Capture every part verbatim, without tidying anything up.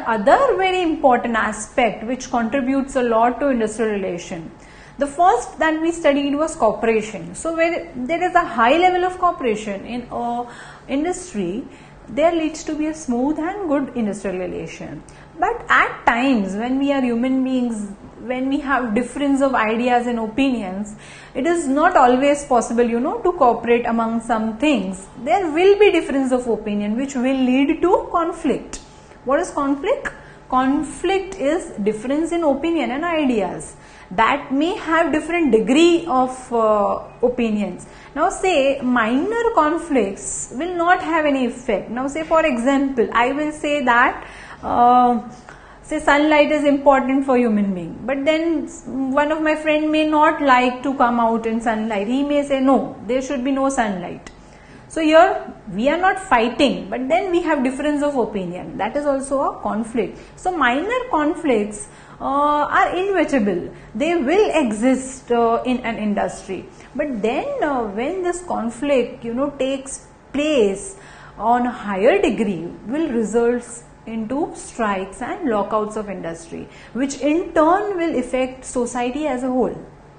other very important aspect which contributes a lot to industrial relation. The first that we studied was cooperation. So where there is a high level of cooperation in a industry, there leads to be a smooth and good industrial relation. But at times when we are human beings, when we have difference of ideas and opinions, it is not always possible, you know, to cooperate among some things. There will be difference of opinion which will lead to conflict. What is conflict? Conflict is difference in opinion and ideas that may have different degree of uh, opinions. Now say minor conflicts will not have any effect. Now say for example, I will say that uh, say sunlight is important for human being, but then one of my friend may not like to come out in sunlight. He may say no, there should be no sunlight. So here we are not fighting, but then we have difference of opinion. That is also a conflict. So minor conflicts uh, are inevitable. They will exist uh, in an industry. But then uh, when this conflict, you know, takes place on a higher degree, will result into strikes and lockouts of industry, which in turn will affect society as a whole.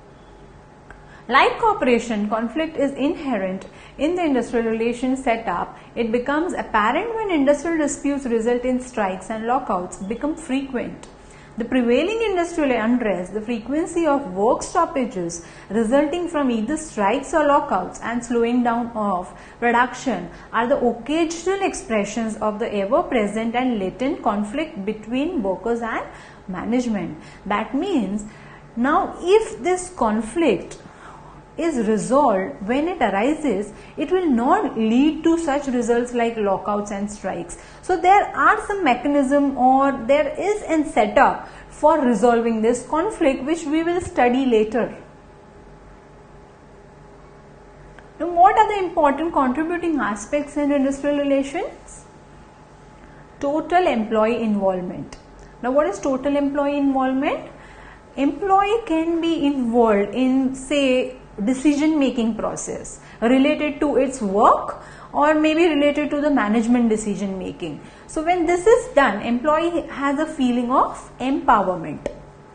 Like cooperation, conflict is inherent in the industrial relations setup. It becomes apparent when industrial disputes result in strikes and lockouts become frequent. The prevailing industrial unrest, the frequency of work stoppages resulting from either strikes or lockouts and slowing down of production are the occasional expressions of the ever-present and latent conflict between workers and management. That means now if this conflict is resolved, when it arises, it will not lead to such results like lockouts and strikes. So there are some mechanism or there is a setup for resolving this conflict which we will study later. Now what are the important contributing aspects in industrial relations? Total employee involvement. Now what is total employee involvement? Employee can be involved in, say, decision making process related to its work or maybe related to the management decision making. So when this is done, employee has a feeling of empowerment.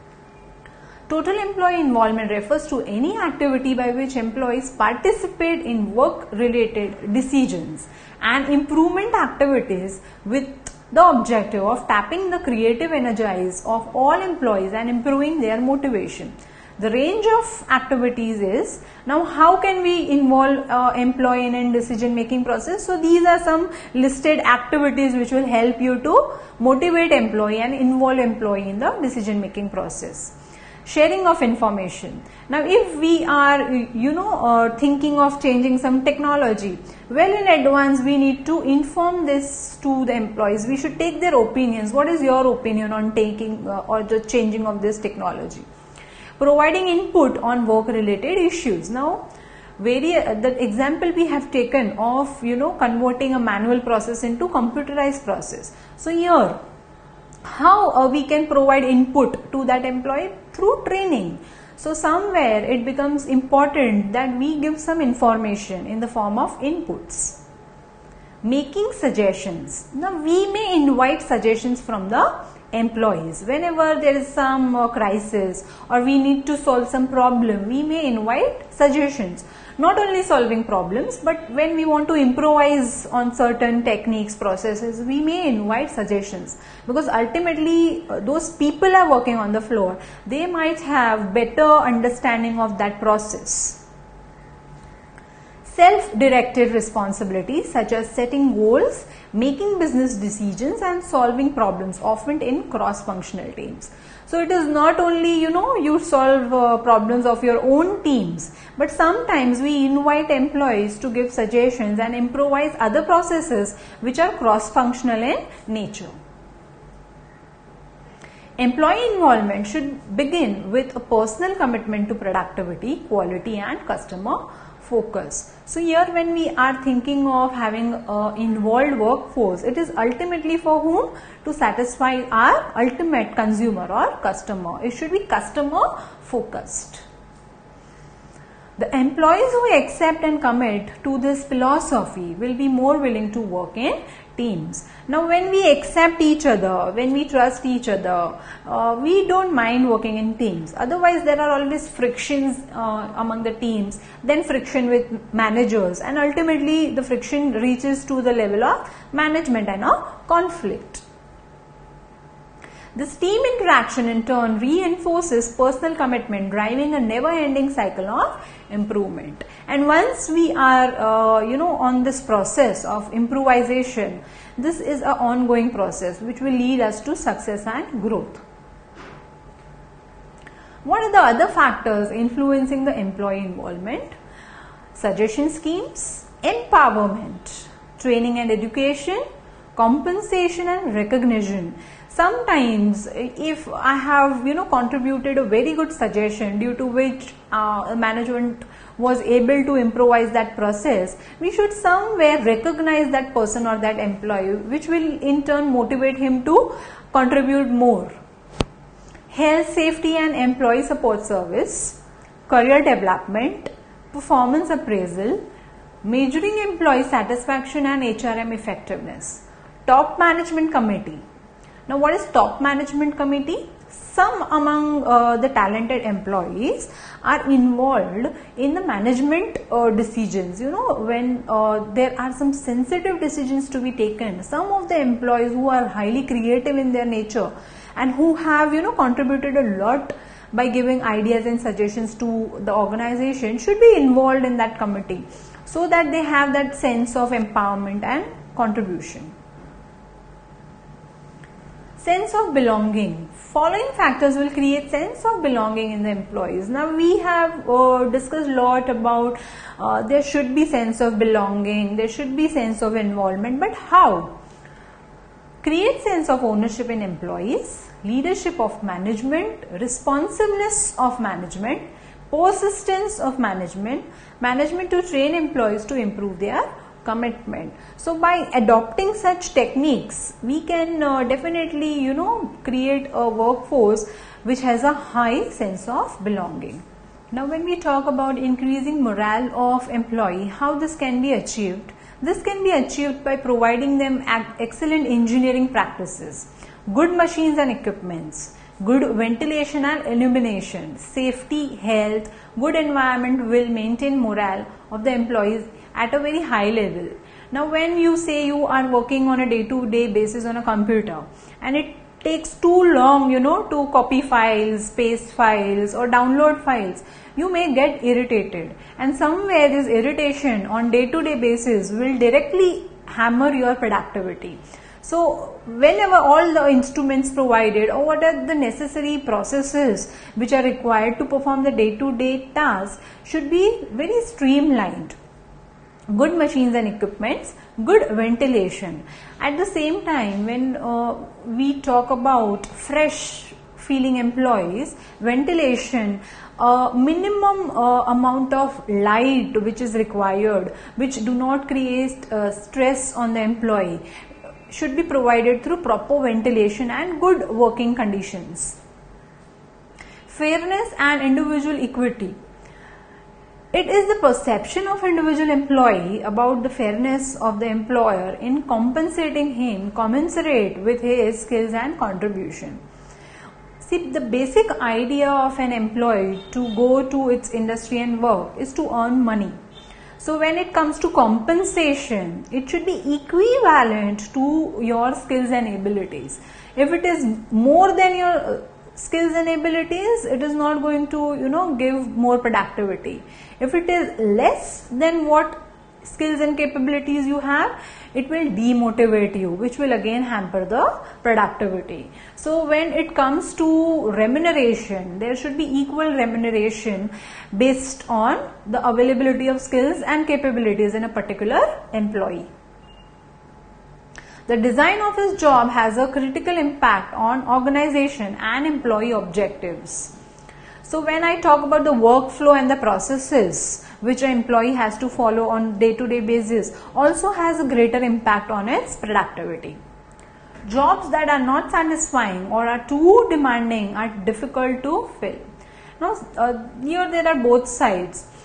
Total employee involvement refers to any activity by which employees participate in work related decisions and improvement activities with the objective of tapping the creative energies of all employees and improving their motivation. The range of activities is, now how can we involve uh, employee in a decision making process? So these are some listed activities which will help you to motivate employee and involve employee in the decision making process. Sharing of information. Now if we are, you know, uh, thinking of changing some technology, well in advance we need to inform this to the employees. We should take their opinions. What is your opinion on taking uh, or the changing of this technology? Providing input on work related issues. Now very uh, the example we have taken of, you know, converting a manual process into computerized process. So here how uh, we can provide input to that employee? Through training. So somewhere it becomes important that we give some information in the form of inputs. Making suggestions. Now we may invite suggestions from the employees. Whenever there is some uh, crisis or we need to solve some problem, we may invite suggestions. Not only solving problems, but when we want to improvise on certain techniques, processes, we may invite suggestions, because ultimately uh, those people are working on the floor, they might have better understanding of that process. Self-directed responsibilities such as setting goals, making business decisions and solving problems, often in cross-functional teams. So it is not only, you know, you solve uh, problems of your own teams, but sometimes we invite employees to give suggestions and improvise other processes which are cross-functional in nature. Employee involvement should begin with a personal commitment to productivity, quality and customer focus. So here when we are thinking of having an involved workforce, it is ultimately for whom? To satisfy our ultimate consumer or customer. It should be customer focused. The employees who accept and commit to this philosophy will be more willing to work in teams. Now, when we accept each other, when we trust each other, uh, we don't mind working in teams. Otherwise, there are always frictions uh, among the teams, then friction with managers, and ultimately the friction reaches to the level of management and a conflict. This team interaction in turn reinforces personal commitment, driving a never-ending cycle of improvement. And once we are, uh, you know, on this process of improvisation, this is an ongoing process which will lead us to success and growth. What are the other factors influencing the employee involvement? Suggestion schemes, empowerment, training and education, compensation and recognition. Sometimes if I have, you know, contributed a very good suggestion due to which uh, management was able to improvise that process, we should somewhere recognize that person or that employee, which will in turn motivate him to contribute more. Health, safety and employee support service, career development, performance appraisal, measuring employee satisfaction and H R M effectiveness. Top management committee. Now, what is top management committee? Some among uh, the talented employees are involved in the management uh, decisions. You know, when uh, there are some sensitive decisions to be taken, some of the employees who are highly creative in their nature and who have, you know, contributed a lot by giving ideas and suggestions to the organization should be involved in that committee, so that they have that sense of empowerment and contribution. Sense of belonging. Following factors will create sense of belonging in the employees. Now, we have uh, discussed a lot about uh, there should be sense of belonging, there should be sense of involvement, but how? Create sense of ownership in employees, leadership of management, responsiveness of management, persistence of management, management to train employees to improve their commitment. So by adopting such techniques, we can uh, definitely, you know, create a workforce which has a high sense of belonging. Now, when we talk about increasing morale of employee, how this can be achieved? This can be achieved by providing them excellent engineering practices, good machines and equipments, good ventilation and illumination, safety, health, good environment will maintain morale of the employees at a very high level. Now, when you say you are working on a day-to-day basis on a computer and it takes too long, you know, to copy files, paste files or download files, you may get irritated, and somewhere this irritation on day-to-day basis will directly hammer your productivity. So, whenever all the instruments provided or what are the necessary processes which are required to perform the day-to-day tasks should be very streamlined. Good machines and equipments, good ventilation. At the same time, when uh, we talk about fresh feeling employees, ventilation, uh, minimum uh, amount of light which is required, which do not create uh, stress on the employee, should be provided through proper ventilation and good working conditions. Fairness and individual equity. It is the perception of individual employee about the fairness of the employer in compensating him commensurate with his skills and contribution. See, the basic idea of an employee to go to its industry and work is to earn money. So when it comes to compensation, it should be equivalent to your skills and abilities. If it is more than your skills and abilities, it is not going to, you know, give more productivity. If it is less than what skills and capabilities you have, it will demotivate you, which will again hamper the productivity. So when it comes to remuneration, there should be equal remuneration based on the availability of skills and capabilities in a particular employee. The design of his job has a critical impact on organization and employee objectives. So when I talk about the workflow and the processes which an employee has to follow on day-to-day basis, also has a greater impact on its productivity. Jobs that are not satisfying or are too demanding are difficult to fill. Now, uh, here there are both sides.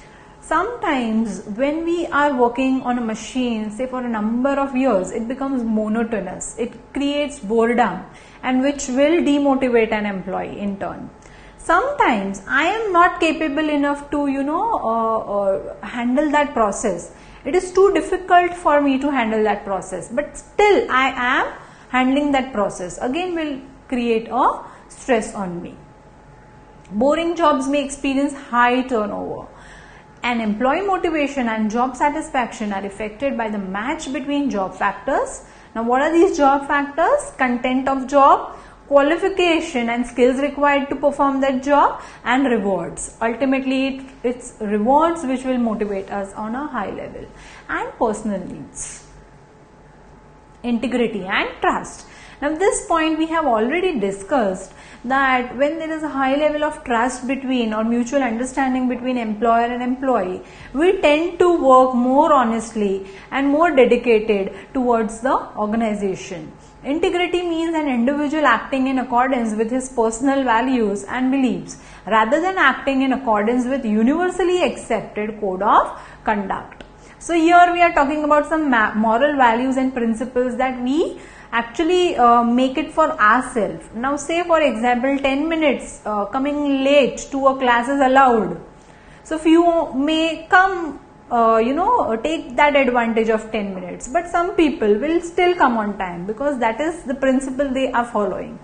sometimes when we are working on a machine, say for a number of years, it becomes monotonous. It creates boredom, and which will demotivate an employee in turn. Sometimes I am not capable enough to, you know, uh, uh, handle that process. It is too difficult for me to handle that process, but still I am handling that process. Again, will create a stress on me. Boring jobs may experience high turnover. And employee motivation and job satisfaction are affected by the match between job factors. Now, what are these job factors? Content of job, qualification and skills required to perform that job, and rewards. Ultimately, it, it's rewards which will motivate us on a high level. And personal needs, integrity and trust. Now, this point we have already discussed, that when there is a high level of trust between or mutual understanding between employer and employee, we tend to work more honestly and more dedicated towards the organization. Integrity means an individual acting in accordance with his personal values and beliefs rather than acting in accordance with universally accepted code of conduct. So here we are talking about some moral values and principles that we actually uh, make it for ourselves. Now, say for example, ten minutes uh, coming late to a class is allowed. So few may come, uh, you know, take that advantage of ten minutes, but some people will still come on time because that is the principle they are following.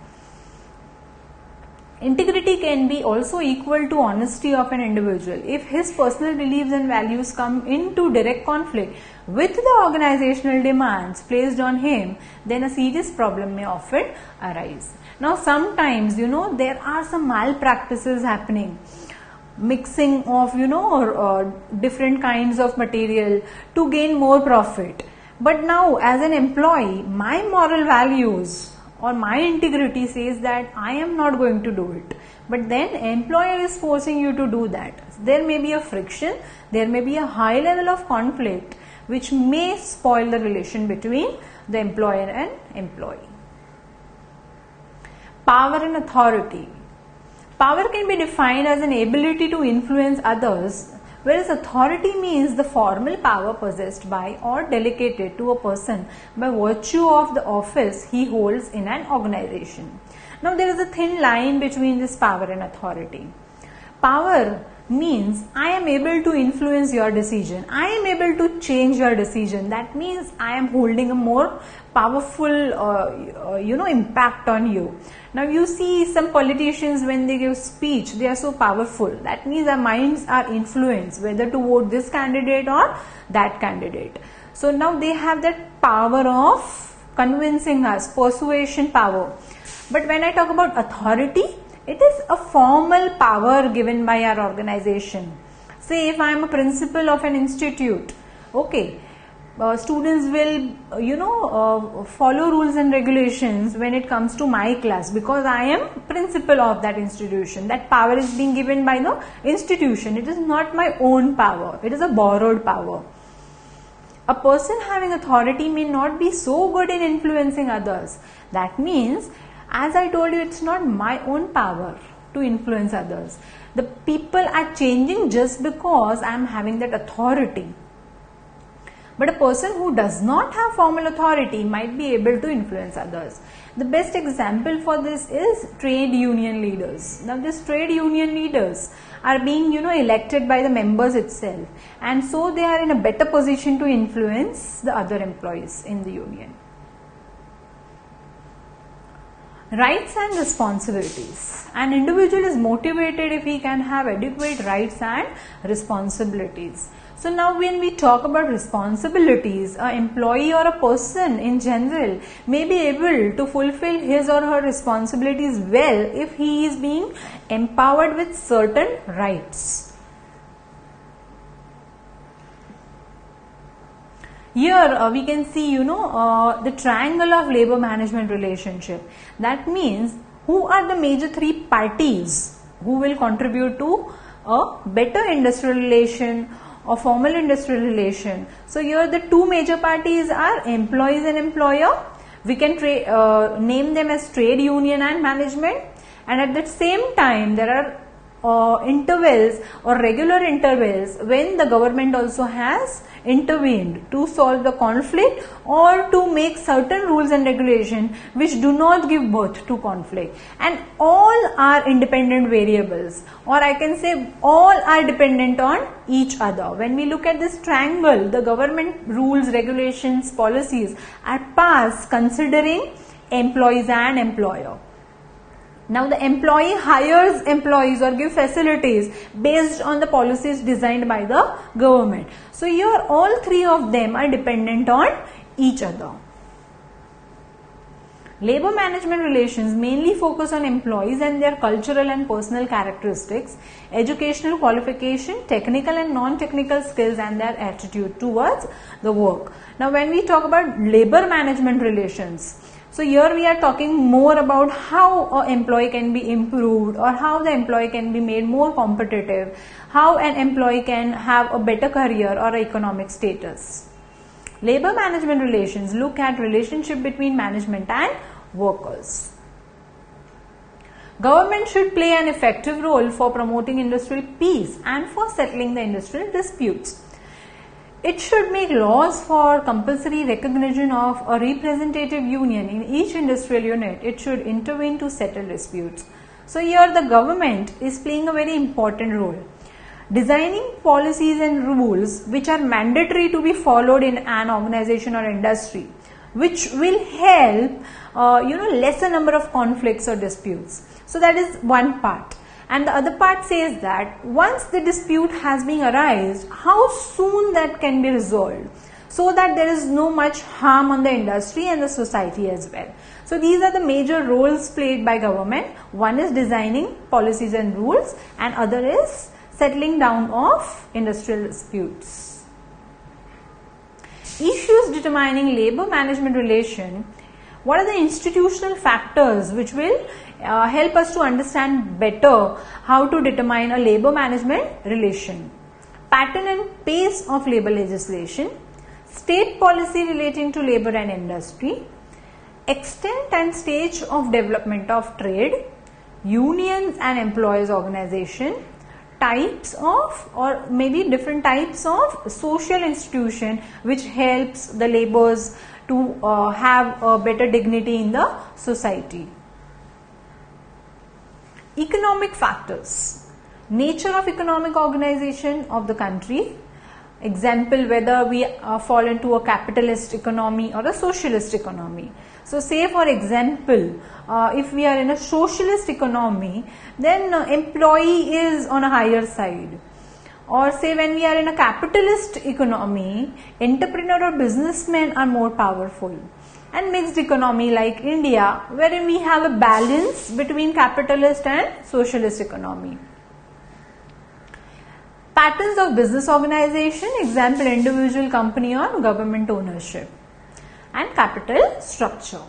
Integrity can be also equal to honesty of an individual. If his personal beliefs and values come into direct conflict with the organizational demands placed on him, then a serious problem may often arise. Now, sometimes, you know, there are some malpractices happening, mixing of, you know, or, uh, different kinds of material to gain more profit. But now, as an employee, my moral values or my integrity says that I am not going to do it. But then employer is forcing you to do that. There may be a friction, there may be a high level of conflict which may spoil the relation between the employer and employee. Power and authority. Power can be defined as an ability to influence others, whereas authority means the formal power possessed by or delegated to a person by virtue of the office he holds in an organization. Now, there is a thin line between this power and authority. Power means I am able to influence your decision. I am able to change your decision. That means I am holding a more powerful, uh, uh, you know, impact on you. Now, you see some politicians when they give speech, they are so powerful. That means our minds are influenced whether to vote this candidate or that candidate. So now they have that power of convincing us, persuasion power. But when I talk about authority, it is a formal power given by our organization. Say if I am a principal of an institute, okay, uh, students will, uh, you know, uh, follow rules and regulations when it comes to my class because I am principal of that institution. That power is being given by the institution. It is not my own power. It is a borrowed power. A person having authority may not be so good in influencing others. That means, as I told you, it's not my own power to influence others. The people are changing just because I am having that authority. But a person who does not have formal authority might be able to influence others. The best example for this is trade union leaders. Now, these trade union leaders are being, you know, elected by the members itself, and so they are in a better position to influence the other employees in the union. Rights and responsibilities. An individual is motivated if he can have adequate rights and responsibilities. So now when we talk about responsibilities, an employee or a person in general may be able to fulfill his or her responsibilities well if he is being empowered with certain rights. Here uh, we can see, you know, uh, the triangle of labor management relationship. That means who are the major three parties who will contribute to a better industrial relation or formal industrial relation. So here the two major parties are employees and employer. We can tra- uh, name them as trade union and management, and at the same time there are uh, intervals or regular intervals when the government also has intervened to solve the conflict or to make certain rules and regulation which do not give birth to conflict, and all are independent variables, or I can say all are dependent on each other. When we look at this triangle, the government rules, regulations, policies are passed considering employees and employer. Now the employee hires employees or give facilities based on the policies designed by the government. So here all three of them are dependent on each other. Labor management relations mainly focus on employees and their cultural and personal characteristics, educational qualification, technical and non-technical skills, and their attitude towards the work. Now when we talk about labor management relations, so here we are talking more about how an employee can be improved or how the employee can be made more competitive, how an employee can have a better career or economic status. Labor management relations look at relationship between management and workers. Government should play an effective role for promoting industrial peace and for settling the industrial disputes. It should make laws for compulsory recognition of a representative union in each industrial unit. It should intervene to settle disputes. So here the government is playing a very important role, designing policies and rules which are mandatory to be followed in an organization or industry, which will help uh, you know lesser number of conflicts or disputes. So that is one part. And the other part says that once the dispute has been arised, how soon that can be resolved so that there is no much harm on the industry and the society as well. So these are the major roles played by government. One is designing policies and rules, and other is settling down of industrial disputes. Issues determining labor management relation. What are the institutional factors which will uh, help us to understand better how to determine a labor management relation? Pattern and pace of labor legislation, state policy relating to labor and industry, extent and stage of development of trade, unions and employees organization, types of or maybe different types of social institution which helps the laborers to uh, have a better dignity in the society. Economic factors, nature of economic organization of the country, example whether we uh, fall into a capitalist economy or a socialist economy. So say for example, uh, if we are in a socialist economy, then uh, employee is on a higher side. Or say when we are in a capitalist economy, entrepreneur or businessmen are more powerful. And mixed economy like India, wherein we have a balance between capitalist and socialist economy. Patterns of business organization, example individual, company or government ownership. And capital structure.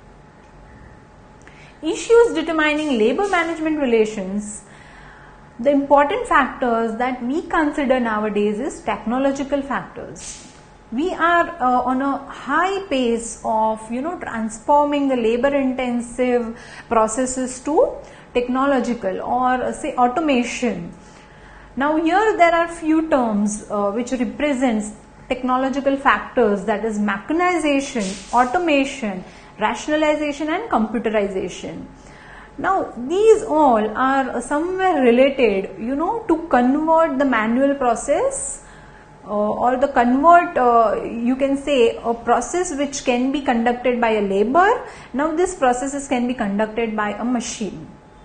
Issues determining labor management relations. The important factors that we consider nowadays is technological factors. We are uh, on a high pace of you know transforming the labor intensive processes to technological or uh, say automation. Now here there are few terms uh, which represents technological factors, that is mechanization, automation, rationalization and computerization. Now these all are somewhere related you know to convert the manual process uh, or the convert uh, you can say a process which can be conducted by a labor. Now this processes can be conducted by a machine.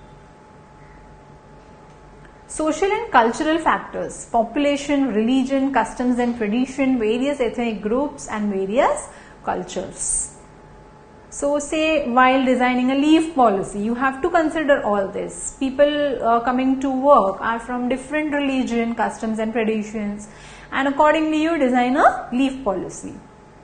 Social and cultural factors, population, religion, customs and tradition, various ethnic groups and various cultures. So say while designing a leave policy, you have to consider all this. People uh, coming to work are from different religion, customs and traditions, and accordingly you design a leave policy.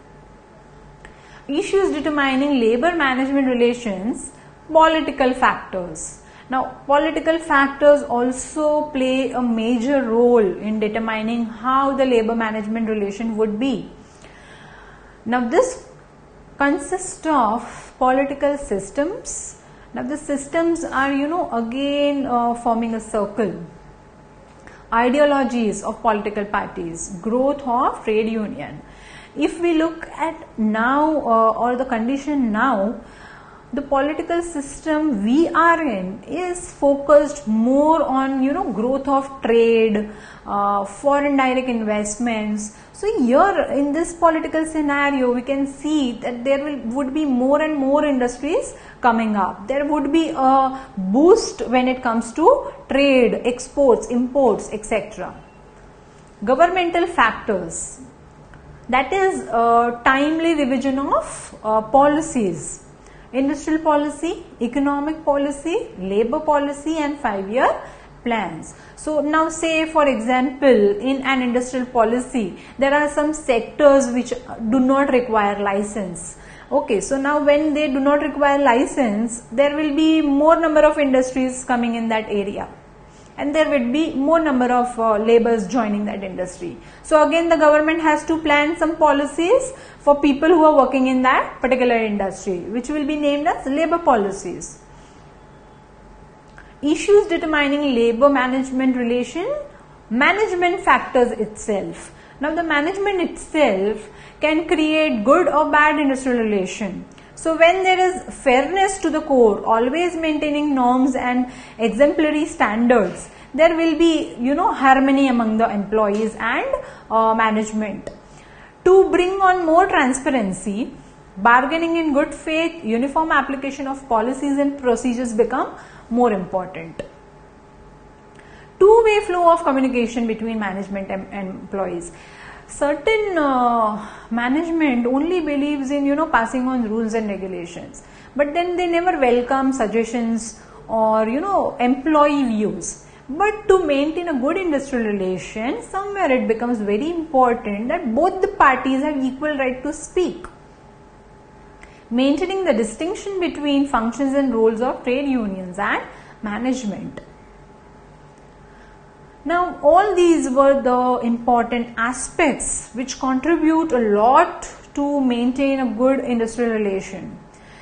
Issues determining labor management relations, political factors. Now political factors also play a major role in determining how the labor management relation would be. Now this consists of political systems, Now the systems are, you know, again uh, forming a circle. Ideologies of political parties, growth of trade union. If we look at now uh, or the condition now, the political system we are in is focused more on, you know, growth of trade, uh, foreign direct investments. So here in this political scenario, we can see that there will would be more and more industries coming up. There would be a boost when it comes to trade, exports, imports, et cetera. Governmental factors, that is uh, timely revision of uh, policies. Industrial policy, economic policy, labor policy and five-year plans. So now say for example in an industrial policy there are some sectors which do not require license. Okay, so now when they do not require license, there will be more number of industries coming in that area. And there will be more number of uh, laborers joining that industry. So again the government has to plan some policies for people who are working in that particular industry, which will be named as labor policies. Issues determining labor management relation, management factors itself. Now the management itself can create good or bad industrial relation. So when there is fairness to the core, always maintaining norms and exemplary standards, there will be, you know, harmony among the employees and uh, management. To bring on more transparency, bargaining in good faith, uniform application of policies and procedures become more important. Two-way flow of communication between management and, and employees. Certain uh, management only believes in, you know, passing on rules and regulations, but then they never welcome suggestions or, you know, employee views. But to maintain a good industrial relation, somewhere it becomes very important that both the parties have equal right to speak. Maintaining the distinction between functions and roles of trade unions and management. Now all these were the important aspects which contribute a lot to maintain a good industrial relation.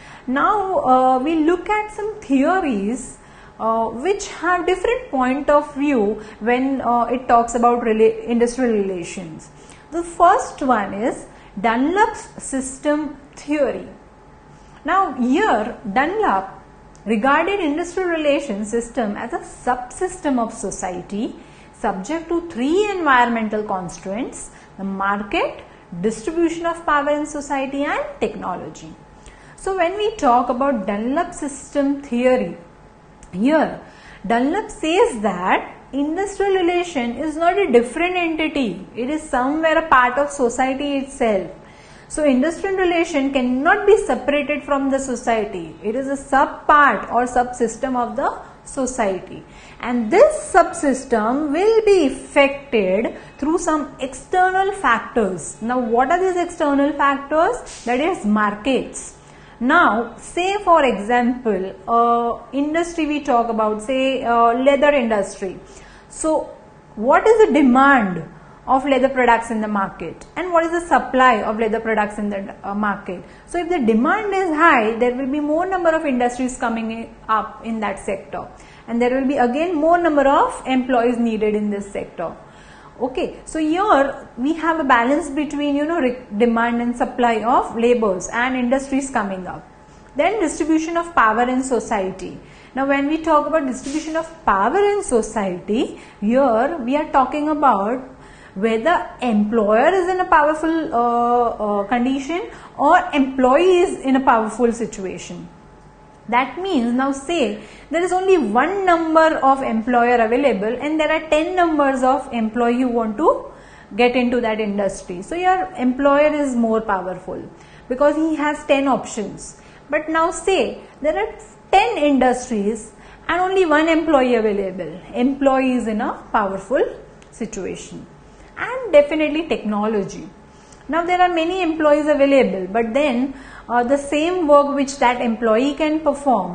Now uh, we look at some theories uh, which have different point of view when uh, it talks about rela- industrial relations. The first one is Dunlop's system theory. Now here Dunlop regarded industrial relations system as a subsystem of society subject to three environmental constraints: the market, distribution of power in society and technology. So when we talk about Dunlop system theory, here Dunlop says that industrial relation is not a different entity, it is somewhere a part of society itself. So industrial relation cannot be separated from the society, it is a sub part or subsystem of the society, and this subsystem will be affected through some external factors. Now what are these external factors? That is markets. Now say for example uh, industry we talk about, say uh, leather industry. So what is the demand of leather products in the market and what is the supply of leather products in the uh, market? So if the demand is high, there will be more number of industries coming up in that sector, and there will be again more number of employees needed in this sector. Okay, so here we have a balance between, you know, demand and supply of laborers and industries coming up. Then distribution of power in society. Now when we talk about distribution of power in society, here we are talking about whether employer is in a powerful uh, uh, condition or employee is in a powerful situation. That means now say there is only one number of employer available and there are ten numbers of employee who want to get into that industry. So your employer is more powerful because he has ten options. But now say there are ten industries and only one employee available. Employee is in a powerful situation. And definitely technology. Now there are many employees available, but then uh, the same work which that employee can perform,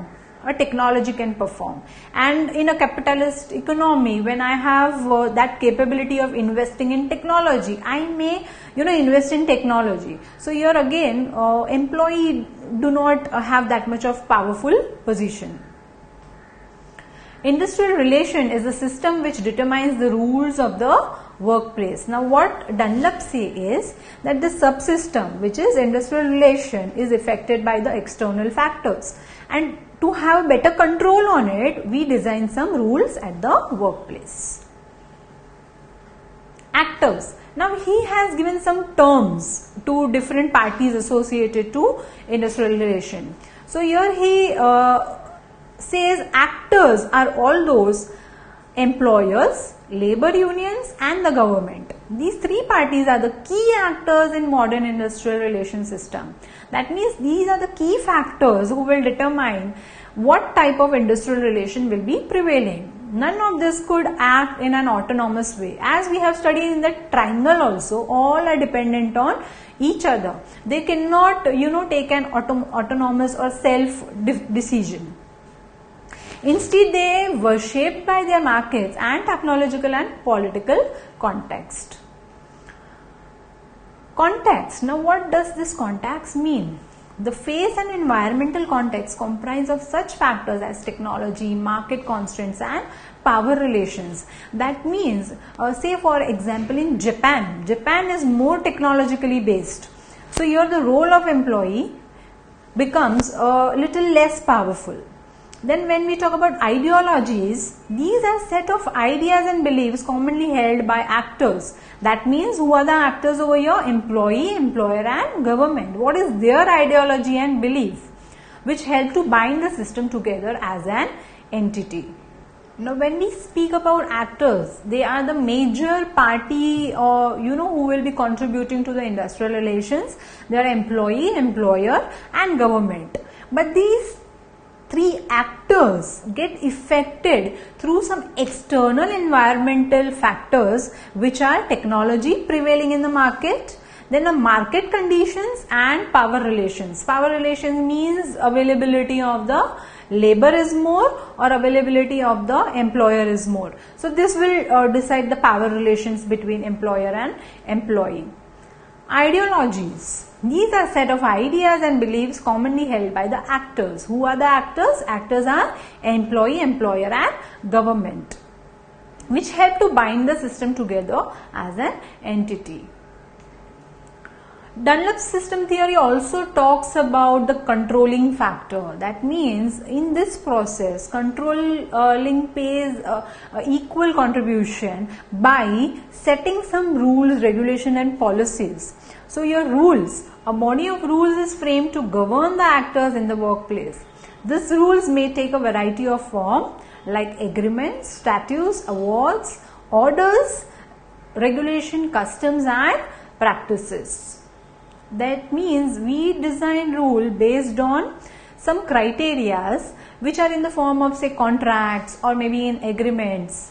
a technology can perform. And in a capitalist economy, when I have uh, that capability of investing in technology, I may, you know, invest in technology. So here again, uh, employee do not uh, have that much of powerful position. Industrial relation is a system which determines the rules of the workplace. Now what Dunlop say is that the subsystem, which is industrial relation, is affected by the external factors, and to have better control on it, we design some rules at the workplace. Actors. Now he has given some terms to different parties associated to industrial relation. So here he uh, says actors are all those employers, labor unions and the government. These three parties are the key actors in modern industrial relation system. That means these are the key factors who will determine what type of industrial relation will be prevailing. None of this could act in an autonomous way. As we have studied in the triangle also, all are dependent on each other. They cannot, you know, take an auto autonomous or self decision. Instead, they were shaped by their markets and technological and political context. Context. Now, what does this context mean? The phase and environmental context comprise of such factors as technology, market constraints and power relations. That means, uh, say for example in Japan, Japan is more technologically based. So here the role of employee becomes a little less powerful. Then when we talk about ideologies, these are set of ideas and beliefs commonly held by actors. That means who are the actors over here? Employee, employer and government. What is their ideology and belief which help to bind the system together as an entity. Now when we speak about actors, they are the major party or you know who will be contributing to the industrial relations. They are employee, employer and government. But these three actors get affected through some external environmental factors which are technology prevailing in the market, then the market conditions and power relations. Power relations means availability of the labor is more or availability of the employer is more. So this will uh, decide the power relations between employer and employee. Ideologies. These are set of ideas and beliefs commonly held by the actors. Who are the actors? Actors are employee, employer and government, which help to bind the system together as an entity. Dunlop's system theory also talks about the controlling factor. That means in this process, controlling pays uh, uh, equal contribution by setting some rules, regulation and policies. So your rules, a body of rules is framed to govern the actors in the workplace. These rules may take a variety of form like agreements, statutes, awards, orders, regulation, customs and practices. That means we design rule based on some criterias which are in the form of say contracts or maybe in agreements.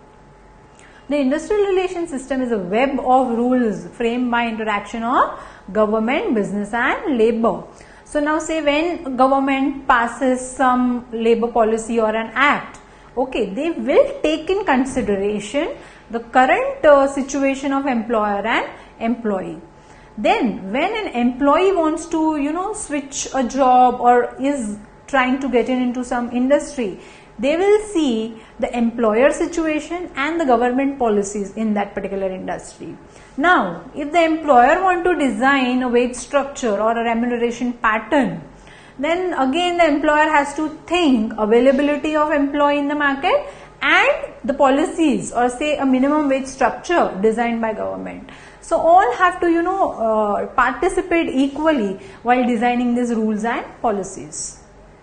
The industrial relation system is a web of rules framed by interaction of government, business and labor. So now say when government passes some labor policy or an act, okay, they will take in consideration the current uh, situation of employer and employee. Then when an employee wants to, you know, switch a job or is trying to get in into some industry, they will see the employer situation and the government policies in that particular industry. Now, if the employer want to design a wage structure or a remuneration pattern, then again the employer has to think availability of employee in the market and the policies or say a minimum wage structure designed by government. So all have to, you know, uh, participate equally while designing these rules and policies.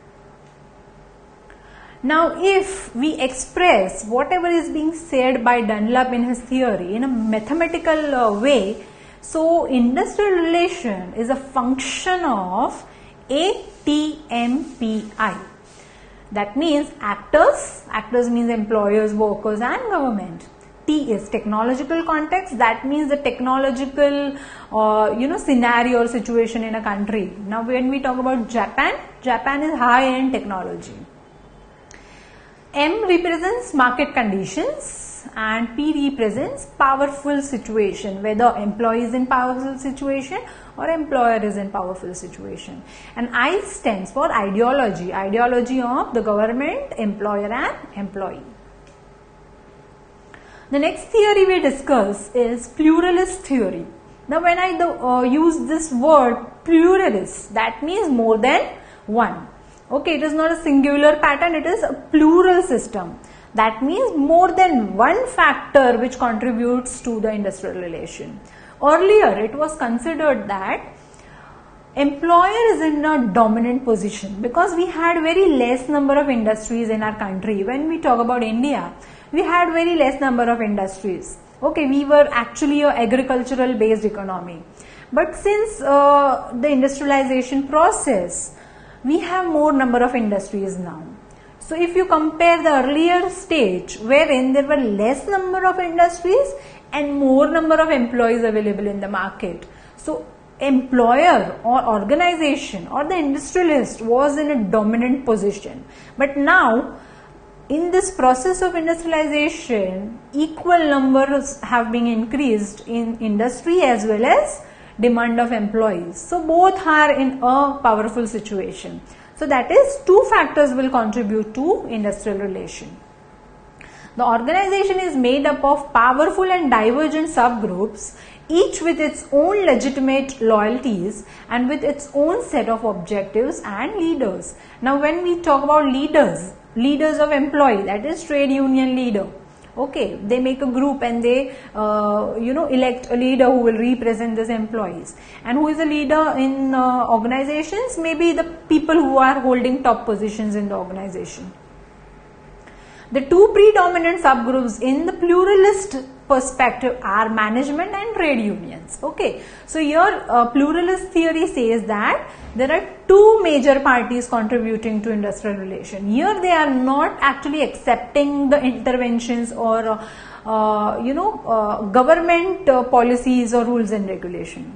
Now if we express whatever is being said by Dunlop in his theory in a mathematical uh, way, so industrial relation is a function of A T M P I. That means actors, actors means employers, workers and government. T is technological context, that means the technological uh, you know scenario or situation in a country. Now when we talk about Japan, Japan is high-end technology. M represents market conditions and P represents powerful situation, whether employee is in powerful situation or employer is in powerful situation. And I stands for ideology, ideology of the government, employer and employee. The next theory we discuss is pluralist theory. Now when I do, uh, use this word pluralist, that means more than one. Okay, it is not a singular pattern, it is a plural system. That means more than one factor which contributes to the industrial relation. Earlier, it was considered that employer is in a dominant position because we had very less number of industries in our country. When we talk about India, we had very less number of industries. Okay, we were actually an agricultural based economy. But since uh, the industrialization process, we have more number of industries now. So if you compare the earlier stage wherein there were less number of industries and more number of employees available in the market. So employer or organization or the industrialist was in a dominant position. But now in this process of industrialization, equal numbers have been increased in industry as well as demand of employees. So both are in a powerful situation. So that is two factors will contribute to industrial relation. The organization is made up of powerful and divergent subgroups, each with its own legitimate loyalties and with its own set of objectives and leaders. Now when we talk about leaders, leaders of employee, that is trade union leader. Okay, they make a group and they uh, you know elect a leader who will represent these employees. And who is a leader in uh, organizations? Maybe the people who are holding top positions in the organization. The two predominant subgroups in the pluralist perspective are management and trade unions. Okay, so here uh, pluralist theory says that there are two major parties contributing to industrial relation. Here they are not actually accepting the interventions or uh, uh, you know uh, government uh, policies or rules and regulation.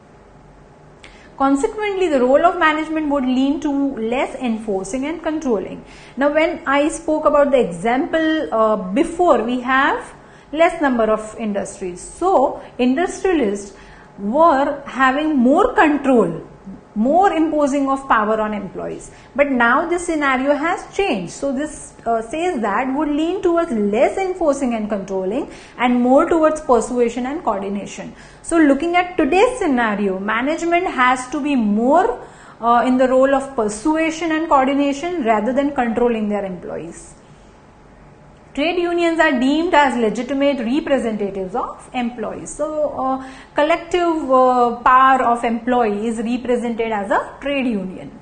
Consequently, the role of management would lean to less enforcing and controlling. Now, when I spoke about the example uh, before, we have less number of industries. So, industrialists were having more control, more imposing of power on employees. But now this scenario has changed. So, this uh, says that would lean towards less enforcing and controlling and more towards persuasion and coordination. So, looking at today's scenario, management has to be more uh, in the role of persuasion and coordination rather than controlling their employees. Trade unions are deemed as legitimate representatives of employees. So, uh, collective uh, power of employees is represented as a trade union.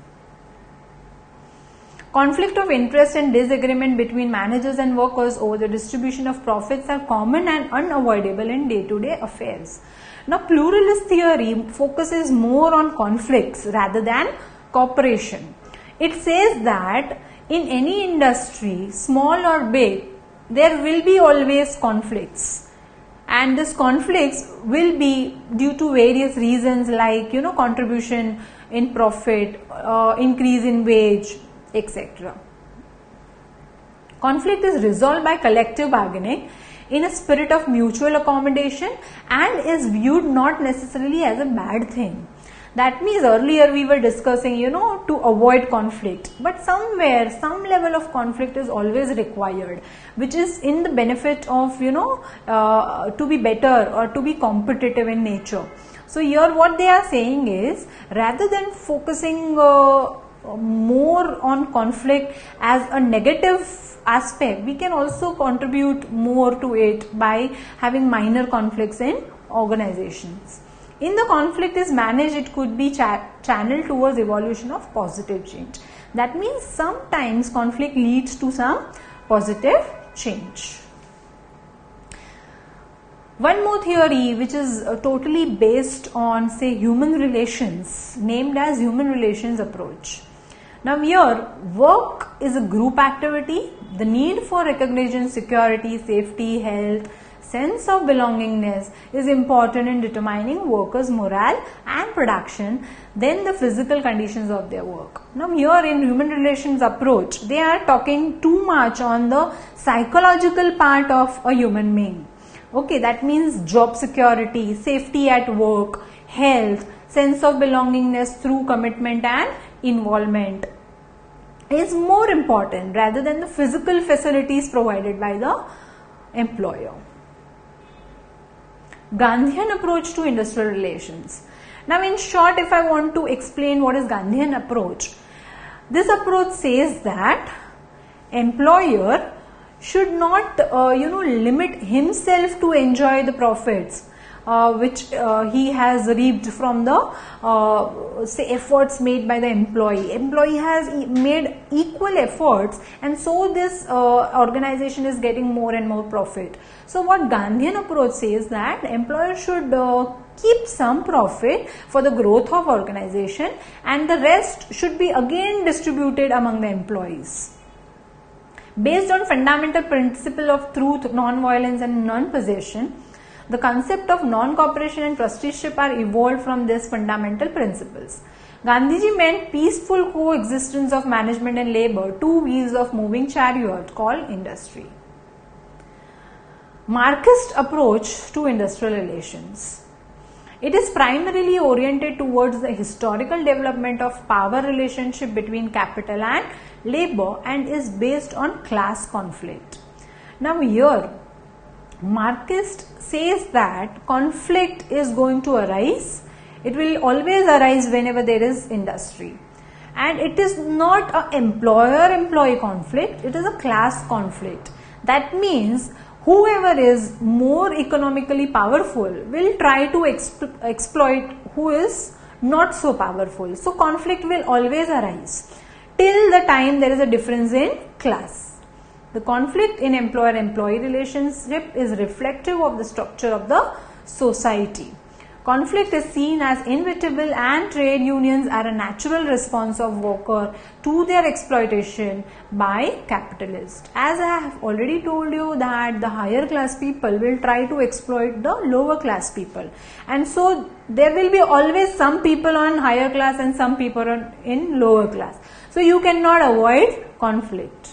Conflict of interest and disagreement between managers and workers over the distribution of profits are common and unavoidable in day-to-day affairs. Now, pluralist theory focuses more on conflicts rather than cooperation. It says that in any industry, small or big, there will be always conflicts, and this conflicts will be due to various reasons like you know contribution in profit, uh, increase in wage, et cetera. Conflict is resolved by collective bargaining in a spirit of mutual accommodation and is viewed not necessarily as a bad thing. That means earlier we were discussing, you know, to avoid conflict. But somewhere, some level of conflict is always required, which is in the benefit of, you know, uh, to be better or to be competitive in nature. So here what they are saying is, rather than focusing uh, more on conflict as a negative aspect, we can also contribute more to it by having minor conflicts in organizations. In the conflict is managed, it could be cha channeled towards evolution of positive change. That means sometimes conflict leads to some positive change. One more theory which is uh, totally based on say human relations, named as human relations approach. Now here work is a group activity. The need for recognition, security, safety, health, sense of belongingness is important in determining workers' morale and production than the physical conditions of their work. Now here in human relations approach, they are talking too much on the psychological part of a human being. Okay, that means job security, safety at work, health, sense of belongingness through commitment and involvement is more important rather than the physical facilities provided by the employer. Gandhian approach to industrial relations. Now in short, if I want to explain what is Gandhian approach, this approach says that employer should not uh, you know limit himself to enjoy the profits uh, which uh, he has reaped from the uh, say efforts made by the employee. Employee has e made equal efforts, and so this uh, organization is getting more and more profit. So what Gandhian approach says that employer should uh, keep some profit for the growth of organization, and the rest should be again distributed among the employees. Based on fundamental principle of truth, non-violence and non-possession, the concept of non-cooperation and trusteeship are evolved from these fundamental principles. Gandhiji meant peaceful coexistence of management and labor, two wheels of moving chariot called industry. Marxist approach to industrial relations. It is primarily oriented towards the historical development of power relationship between capital and labor and is based on class conflict. Now here, Marxist says that conflict is going to arise. It will always arise whenever there is industry. And it is not an employer-employee conflict, it is a class conflict. That means whoever is more economically powerful will try to exp exploit who is not so powerful. So conflict will always arise till the time there is a difference in class. The conflict in employer-employee relationship is reflective of the structure of the society. Conflict is seen as inevitable, and trade unions are a natural response of worker to their exploitation by capitalists. As I have already told you that the higher class people will try to exploit the lower class people, and so there will be always some people on higher class and some people on, in lower class. So you cannot avoid conflict.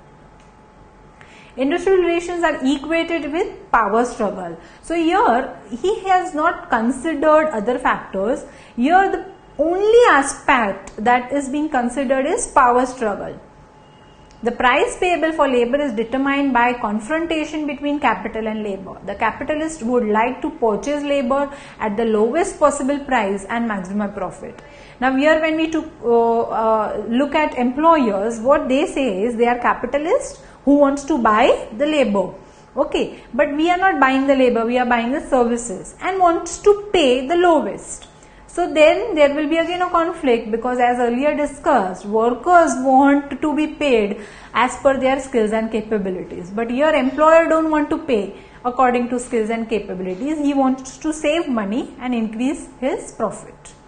Industrial relations are equated with power struggle. So here he has not considered other factors. Here the only aspect that is being considered is power struggle. The price payable for labor is determined by confrontation between capital and labor. The capitalist would like to purchase labor at the lowest possible price and maximum profit. Now here when we took, uh, uh, look at employers, what they say is they are capitalists who wants to buy the labor. Okay, but we are not buying the labor, we are buying the services and wants to pay the lowest. So then there will be again a conflict, because as earlier discussed, workers want to be paid as per their skills and capabilities. But here employer don't want to pay according to skills and capabilities. He wants to save money and increase his profit.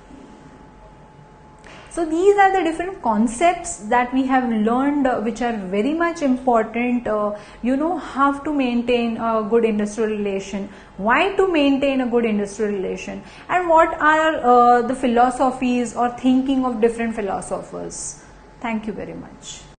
So these are the different concepts that we have learned, uh, which are very much important. Uh, you know how to maintain a good industrial relation, why to maintain a good industrial relation, and what are uh, the philosophies or thinking of different philosophers. Thank you very much.